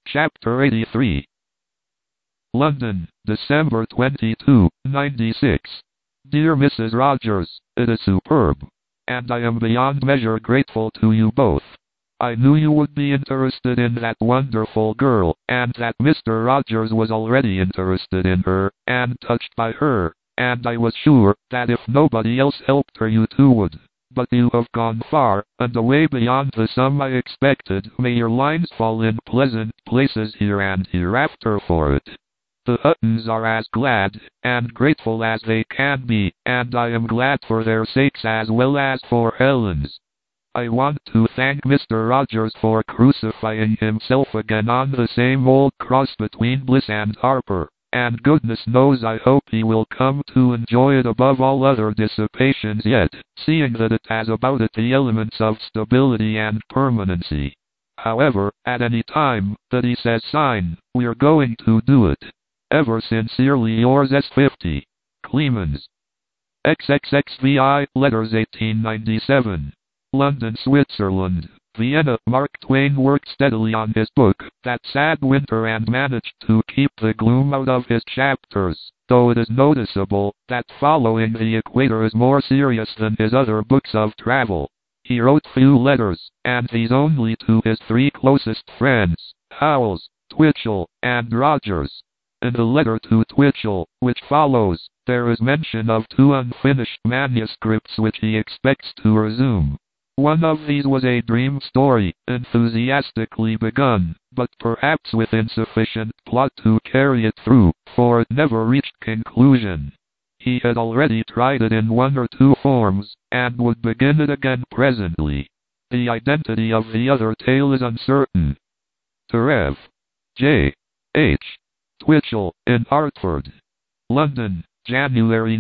Chapter 83. London, December 22, 96. Dear Mrs. Rogers, it is superb, and I am beyond measure grateful to you both. I knew you would be interested in that wonderful girl, and that Mr. Rogers was already interested in her, and touched by her, and I was sure that if nobody else helped her you too would. But you have gone far, and away beyond the sum I expected. May your lines fall in pleasant places here and hereafter for it. The Huttons are as glad and grateful as they can be, and I am glad for their sakes as well as for Helen's. I want to thank Mr. Rogers for crucifying himself again on the same old cross between Bliss and Harper, and goodness knows I hope he will come to enjoy it above all other dissipations yet, seeing that it has about it the elements of stability and permanency. However, at any time that he says sign, we're going to do it. Ever sincerely yours S50. Clemens. XXXVI, letters 1897. London, Switzerland. Vienna. Mark Twain worked steadily on his book, That Sad Winter, and managed to keep the gloom out of his chapters, though it is noticeable that Following the Equator is more serious than his other books of travel. He wrote few letters, and these only to his three closest friends, Howells, Twitchell, and Rogers. In the letter to Twitchell, which follows, there is mention of two unfinished manuscripts which he expects to resume. One of these was a dream story, enthusiastically begun, but perhaps with insufficient plot to carry it through, for it never reached conclusion. He had already tried it in one or two forms, and would begin it again presently. The identity of the other tale is uncertain. To Rev. J. H. Twitchell, in Hartford. London, January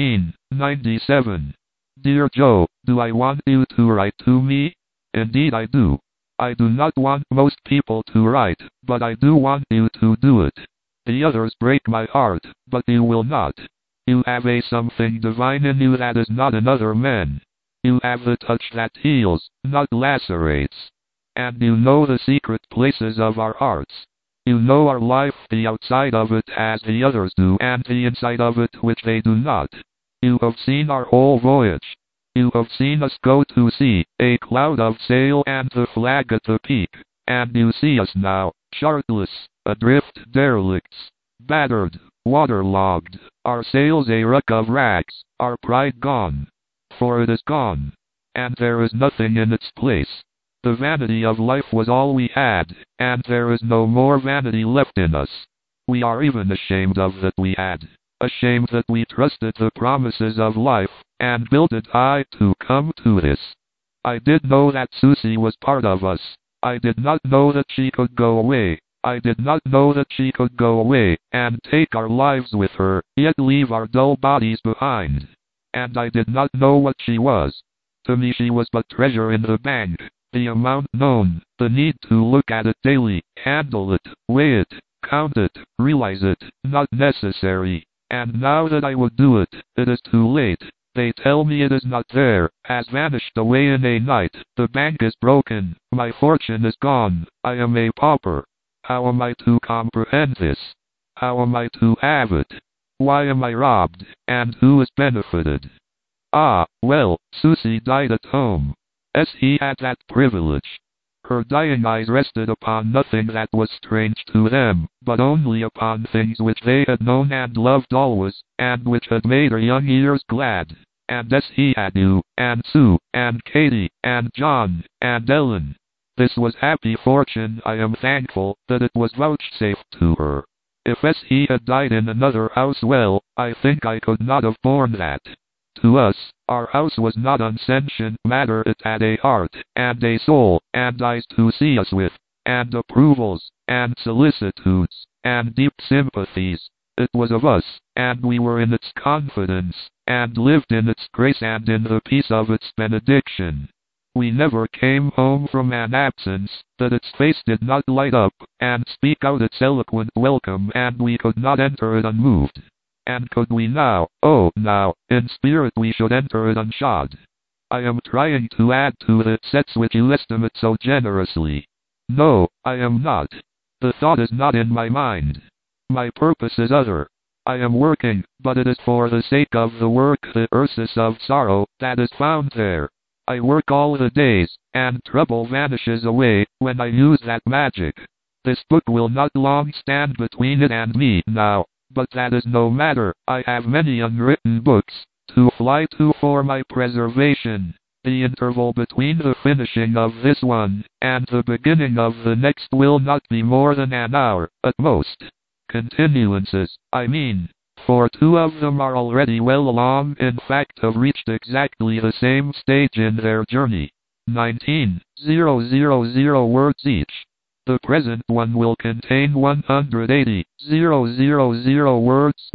1997. Dear Joe, do I want you to write to me? Indeed I do. I do not want most people to write, but I do want you to do it. The others break my heart, but you will not. You have a something divine in you that is not in other men. You have the touch that heals, not lacerates. And you know the secret places of our hearts. You know our life, the outside of it as the others do, and the inside of it which they do not. You have seen our whole voyage. You have seen us go to sea, a cloud of sail and the flag at the peak, and you see us now, chartless, adrift derelicts, battered, waterlogged, our sails a wreck of rags, our pride gone. For it is gone, and there is nothing in its place. The vanity of life was all we had, and there is no more vanity left in us. We are even ashamed of that we had. Ashamed that we trusted the promises of life, and builded high to come to this. I did know that Susie was part of us. I did not know that she could go away. I did not know that she could go away, and take our lives with her, yet leave our dull bodies behind. And I did not know what she was. To me she was but treasure in the bank, the amount known, the need to look at it daily, handle it, weigh it, count it, realize it, not necessary. And now that I would do it, it is too late. They tell me it is not there, has vanished away in a night. The bank is broken, my fortune is gone, I am a pauper. How am I to comprehend this? How am I to have it? Why am I robbed, and who is benefited? Ah, well, Susie died at home. He had that privilege. Her dying eyes rested upon nothing that was strange to them, but only upon things which they had known and loved always, and which had made her young years glad. And he had you, and Sue, and Katie, and John, and Ellen. This was happy fortune. I am thankful that it was vouchsafed to her. If he had died in another house, well, I think I could not have borne that. To us, our house was not unsentient matter. It had a heart, and a soul, and eyes to see us with, and approvals, and solicitudes, and deep sympathies. It was of us, and we were in its confidence, and lived in its grace and in the peace of its benediction. We never came home from an absence, that its face did not light up, and speak out its eloquent welcome, and we could not enter it unmoved. And could we now, oh now, in spirit we should enter it unshod. I am trying to add to the sets which you estimate so generously. No, I am not. The thought is not in my mind. My purpose is other. I am working, but it is for the sake of the work, the ursus of sorrow, that is found there. I work all the days, and trouble vanishes away, when I use that magic. This book will not long stand between it and me now, but that is no matter. I have many unwritten books to fly to for my preservation. The interval between the finishing of this one and the beginning of the next will not be more than an hour, at most. Continuances, I mean, for 2 of them are already well along, in fact have reached exactly the same stage in their journey. 19,000 words each. The present one will contain 180,000 words.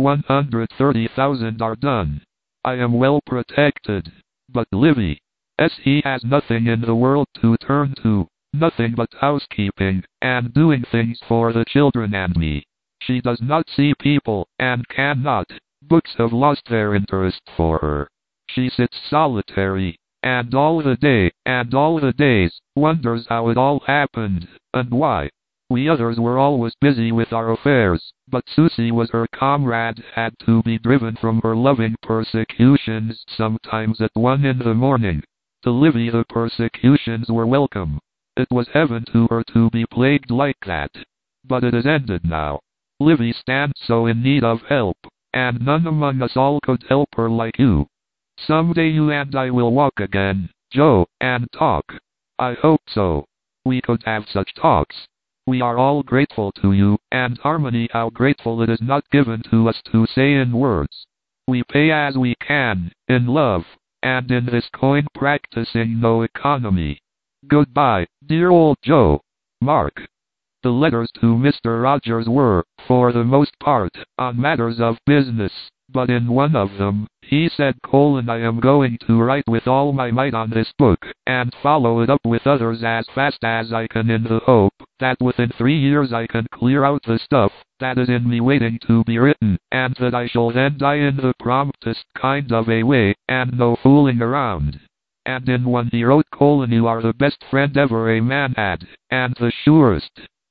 130,000 are done. I am well protected. But Livy, he has nothing in the world to turn to, nothing but housekeeping, and doing things for the children and me. She does not see people, and cannot. Books have lost their interest for her. She sits solitary, and all the day, and all the days, wonders how it all happened, and why. We others were always busy with our affairs, but Susie was her comrade, had to be driven from her loving persecutions, sometimes at 1 in the morning. To Livy the persecutions were welcome. It was heaven to her to be plagued like that. But it is ended now. Livy stands so in need of help, and none among us all could help her like you. Someday you and I will walk again, Joe, and talk. I hope so. We could have such talks. We are all grateful to you, and Harmony, how grateful it is not given to us to say in words. We pay as we can, in love, and in this coin practicing no economy. Goodbye, dear old Joe. Mark. The letters to Mr. Rogers were, for the most part, on matters of business, but in one of them, he said, I am going to write with all my might on this book, and follow it up with others as fast as I can, in the hope that within 3 years I can clear out the stuff that is in me waiting to be written, and that I shall then die in the promptest kind of a way, and no fooling around. And in one he wrote, you are the best friend ever a man had, and the surest.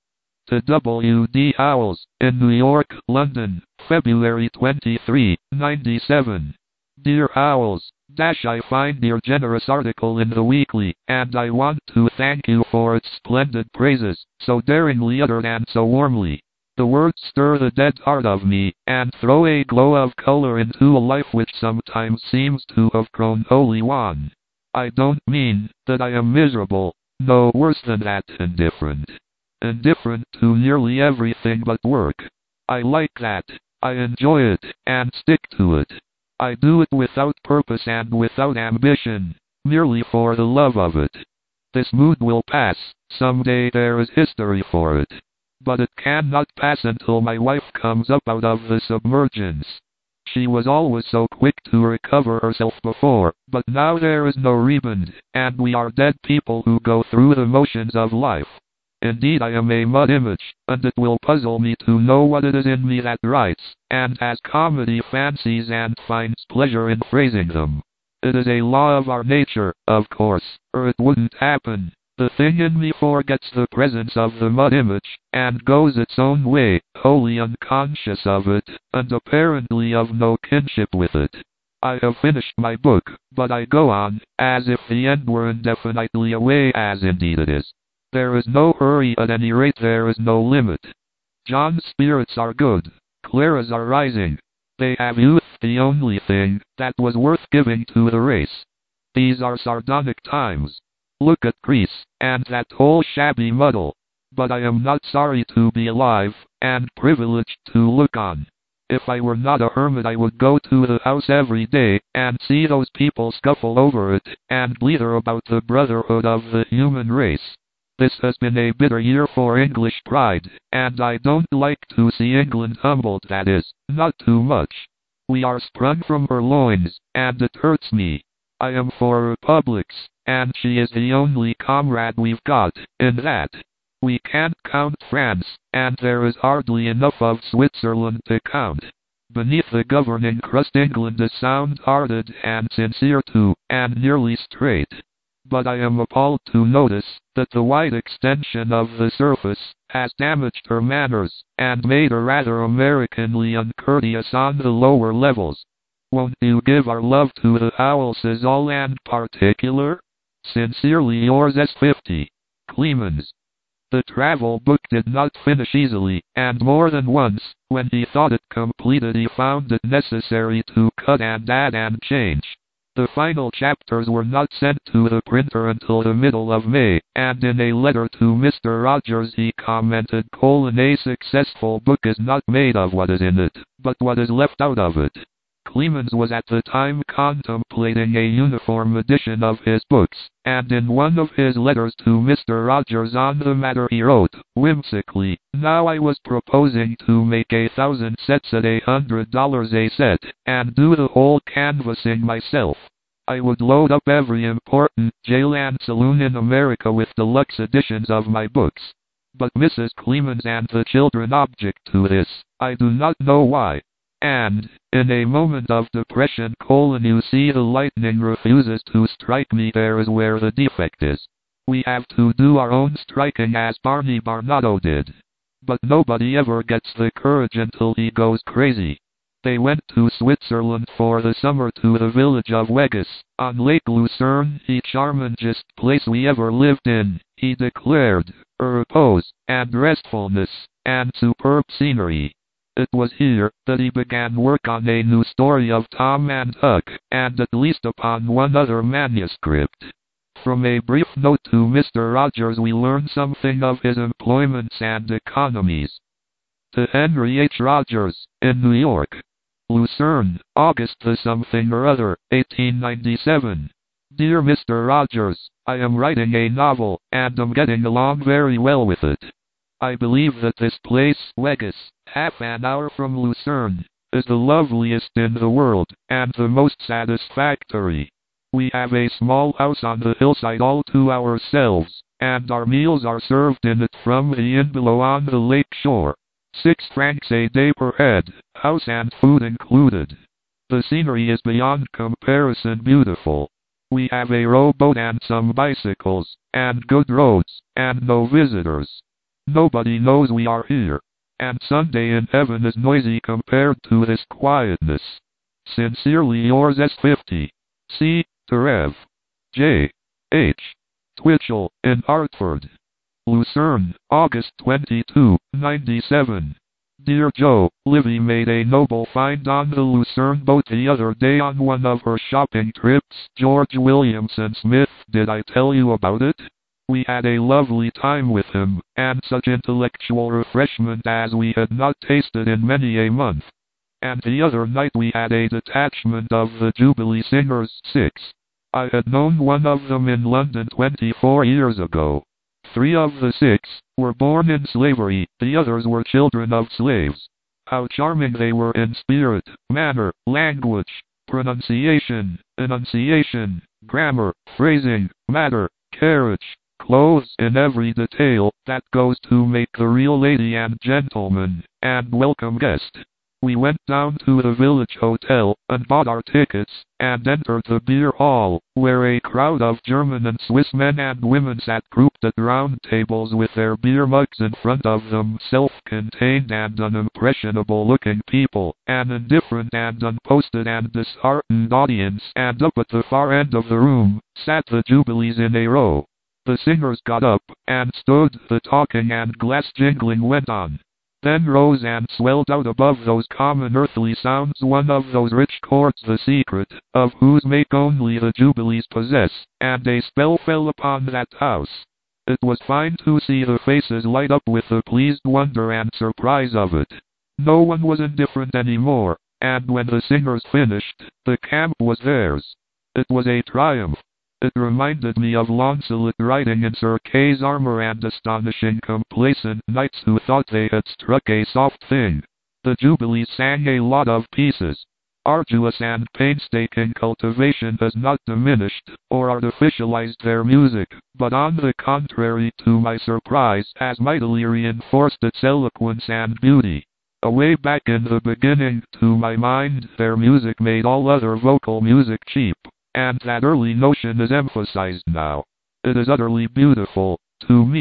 To W. D. Howells, in New York, London, February 23, 97. Dear Howells, I find your generous article in the Weekly, and I want to thank you for its splendid praises, so daringly uttered and so warmly. The words stir the dead heart of me, and throw a glow of color into a life which sometimes seems to have grown wholly wan. I don't mean that I am miserable, no, worse than that, indifferent. Indifferent to nearly everything but work. I like that. I enjoy it, and stick to it. I do it without purpose and without ambition, merely for the love of it. This mood will pass, someday there is history for it. But it cannot pass until my wife comes up out of the submergence. She was always so quick to recover herself before, but now there is no rebound, and we are dead people who go through the motions of life. Indeed, I am a mud image, and it will puzzle me to know what it is in me that writes, and has comedy fancies and finds pleasure in phrasing them. It is a law of our nature, of course, or it wouldn't happen. The thing in me forgets the presence of the mud image, and goes its own way, wholly unconscious of it, and apparently of no kinship with it. I have finished my book, but I go on, as if the end were indefinitely away, as indeed it is. There is no hurry, at any rate there is no limit. John's spirits are good. Clara's are rising. They have youth, the only thing that was worth giving to the race. These are sardonic times. Look at Greece, and that whole shabby muddle. But I am not sorry to be alive, and privileged to look on. If I were not a hermit I would go to the house every day, and see those people scuffle over it, and bleater about the brotherhood of the human race. This has been a bitter year for English pride, and I don't like to see England humbled, that is, not too much. We are sprung from her loins, and it hurts me. I am for republics, and she is the only comrade we've got, in that. We can't count France, and there is hardly enough of Switzerland to count. Beneath the governing crust England is sound-hearted and sincere too, and nearly straight. But I am appalled to notice that the wide extension of the surface has damaged her manners, and made her rather Americanly uncourteous on the lower levels. Won't you give our love to the Howelses all and particular? Sincerely yours S50. Clemens. The travel book did not finish easily, and more than once, when he thought it completed, he found it necessary to cut and add and change. The final chapters were not sent to the printer until the middle of May, and in a letter to Mr. Rogers he commented, "A successful book is not made of what is in it, but what is left out of it." Clemens was at the time contemplating a uniform edition of his books, and in one of his letters to Mr. Rogers on the matter he wrote, whimsically, "Now I was proposing to make 1,000 sets at $100 a set, and do the whole canvassing myself. I would load up every important jail and saloon in America with deluxe editions of my books. But Mrs. Clemens and the children object to this, I do not know why. And, in a moment of depression, you see the lightning refuses to strike me. There is where the defect is. We have to do our own striking as Barney Barnato did. But nobody ever gets the courage until he goes crazy." They went to Switzerland for the summer, to the village of Weggis, on Lake Lucerne, the charmingest place we ever lived in, he declared, repose, and restfulness, and superb scenery. It was here that he began work on a new story of Tom and Huck, and at least upon one other manuscript. From a brief note to Mr. Rogers we learn something of his employments and economies. To Henry H. Rogers, in New York. Lucerne, August the something or other, 1897. Dear Mr. Rogers, I am writing a novel, and am getting along very well with it. I believe that this place, Weggis, half an hour from Lucerne, is the loveliest in the world, and the most satisfactory. We have a small house on the hillside all to ourselves, and our meals are served in it from the inn below on the lake shore. 6 francs a day per head, house and food included. The scenery is beyond comparison beautiful. We have a rowboat and some bicycles, and good roads, and no visitors. Nobody knows we are here, and Sunday in heaven is noisy compared to this quietness. Sincerely yours S50. C. Terev. J. H. Twitchell, in Hartford. Lucerne, August 22, 97. Dear Joe, Livy made a noble find on the Lucerne boat the other day on one of her shopping trips. George Williamson Smith, did I tell you about it? We had a lovely time with him, and such intellectual refreshment as we had not tasted in many a month. And the other night we had a detachment of the Jubilee Singers, 6. I had known one of them in London 24 years ago. 3 of the 6 were born in slavery, the others were children of slaves. How charming they were in spirit, manner, language, pronunciation, enunciation, grammar, phrasing, matter, carriage, clothes, in every detail that goes to make the real lady and gentleman, and welcome guest. We went down to the village hotel, and bought our tickets, and entered the beer hall, where a crowd of German and Swiss men and women sat grouped at round tables with their beer mugs in front of them, self-contained and unimpressionable-looking people, an indifferent and unposted and disheartened audience, and up at the far end of the room, sat the Jubilees in a row. The singers got up, and stood, the talking and glass jingling went on. Then rose and swelled out above those common earthly sounds one of those rich chords, the secret of whose make only the Jubilees possess, and a spell fell upon that house. It was fine to see the faces light up with the pleased wonder and surprise of it. No one was indifferent any more, and when the singers finished, the camp was theirs. It was a triumph. It reminded me of Launcelot riding in Sir Kay's armor and astonishing complacent knights who thought they had struck a soft thing. The Jubilees sang a lot of pieces. Arduous and painstaking cultivation has not diminished or artificialized their music, but on the contrary, to my surprise, has mightily reinforced its eloquence and beauty. Away back in the beginning, to my mind, their music made all other vocal music cheap. And that early notion is emphasized now. It is utterly beautiful, to me,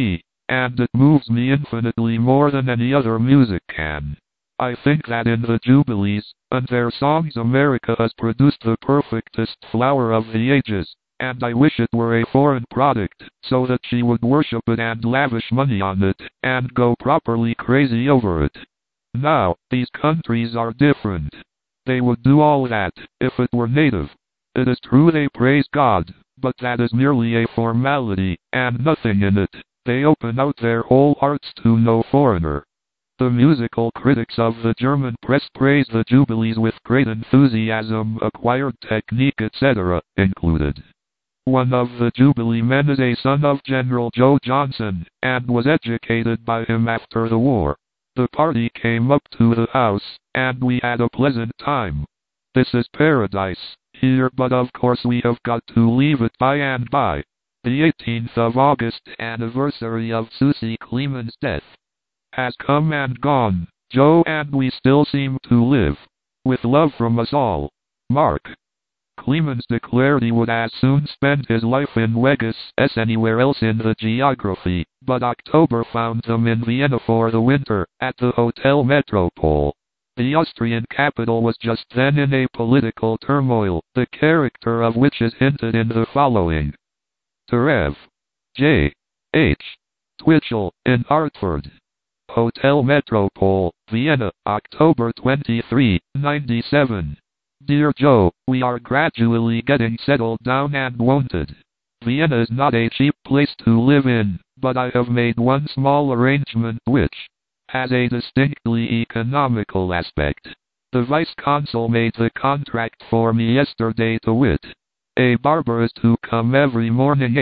and it moves me infinitely more than any other music can. I think that in the Jubilees, and their songs, America has produced the perfectest flower of the ages, and I wish it were a foreign product, so that she would worship it and lavish money on it, and go properly crazy over it. Now, these countries are different. They would do all that, if it were native. It is true they praise God, but that is merely a formality, and nothing in it. They open out their whole hearts to no foreigner. The musical critics of the German press praise the Jubilees with great enthusiasm, acquired technique, etc., included. One of the Jubilee men is a son of General Joe Johnson, and was educated by him after the war. The party came up to the house, and we had a pleasant time. This is paradise here, but of course we have got to leave it by and by. The 18th of August anniversary of Susie Kleeman's death has come and gone, Joe, and we still seem to live. With love from us all, Mark. Kleemans declared he would as soon spend his life in Vegas as anywhere else in the geography, but October found them in Vienna for the winter, at the Hotel Metropole. The Austrian capital was just then in a political turmoil, the character of which is hinted in the following. To Rev. J. H. Twitchell, in Hartford. Hotel Metropole, Vienna, October 23, 97. Dear Joe, we are gradually getting settled down and wonted. Vienna is not a cheap place to live in, but I have made one small arrangement which has a distinctly economical aspect. The vice-consul made the contract for me yesterday, to wit. A barber is to come every morning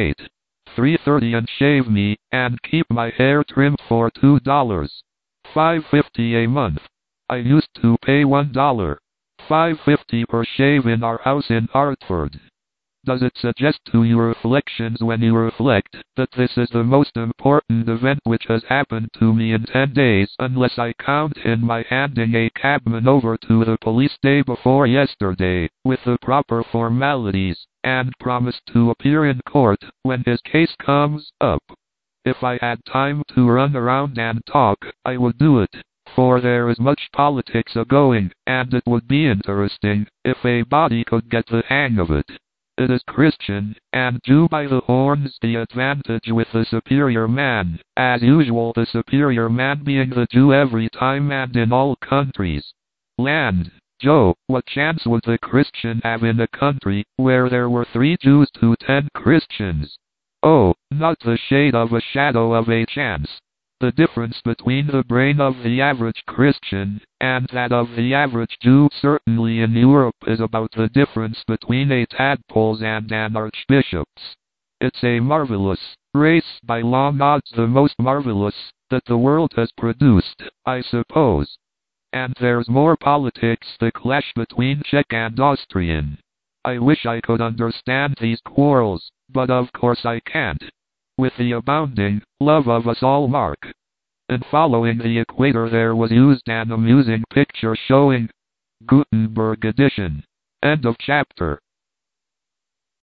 8:30 and shave me, and keep my hair trimmed for $2.50 a month. I used to pay $1.50 per shave in our house in Hartford. Does it suggest to you reflections when you reflect that this is the most important event which has happened to me in 10 days, unless I count in my handing a cabman over to the police day before yesterday, with the proper formalities, and promised to appear in court when his case comes up? If I had time to run around and talk, I would do it, for there is much politics a-going, and it would be interesting if a body could get the hang of it. It is Christian, and Jew by the horns, the advantage with the superior man, as usual, the superior man being the Jew every time and in all countries. Land, Joe, what chance would the Christian have in a country where there were 3 Jews to 10 Christians? Oh, not the shade of a shadow of a chance. The difference between the brain of the average Christian and that of the average Jew, certainly in Europe, is about the difference between a tadpole's and an archbishop's. It's a marvelous race, by long odds the most marvelous that the world has produced, I suppose. And there's more politics, the clash between Czech and Austrian. I wish I could understand these quarrels, but of course I can't. With the abounding love of us all, Mark. And following the equator there was used an amusing picture showing Gutenberg edition. End of chapter.